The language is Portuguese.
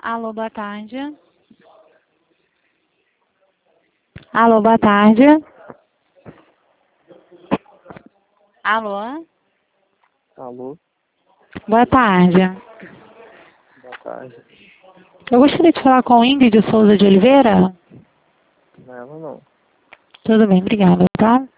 Alô, boa tarde. Alô, boa tarde. Alô? Alô, Boa tarde. boa tarde. Eu gostaria de falar com Ingrid Souza de Oliveira. Não, ela não. Tudo bem, obrigada, tá?